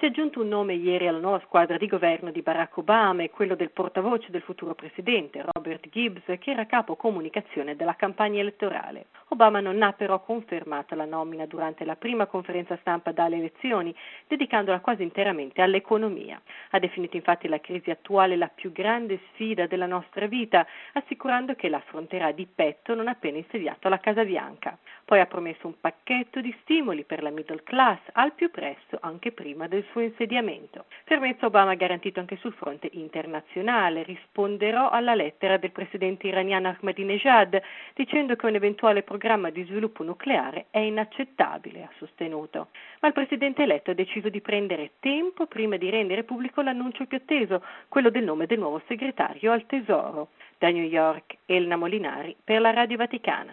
Si è aggiunto un nome ieri alla nuova squadra di governo di Barack Obama, e quello del portavoce del futuro presidente, Robert Gibbs, che era capo comunicazione della campagna elettorale. Obama non ha però confermato la nomina durante la prima conferenza stampa dalle elezioni, dedicandola quasi interamente all'economia. Ha definito infatti la crisi attuale la più grande sfida della nostra vita, assicurando che la affronterà di petto non appena insediato alla Casa Bianca. Poi ha promesso un pacchetto di stimoli per la middle class al più presto, anche prima del suo insediamento. Fermezza Obama ha garantito anche sul fronte internazionale: risponderò alla lettera del presidente iraniano Ahmadinejad dicendo che un eventuale programma di sviluppo nucleare è inaccettabile, ha sostenuto. Ma il presidente eletto ha deciso di prendere tempo prima di rendere pubblico l'annuncio più atteso, quello del nome del nuovo segretario al Tesoro. Da New York, Elena Molinari per la Radio Vaticana.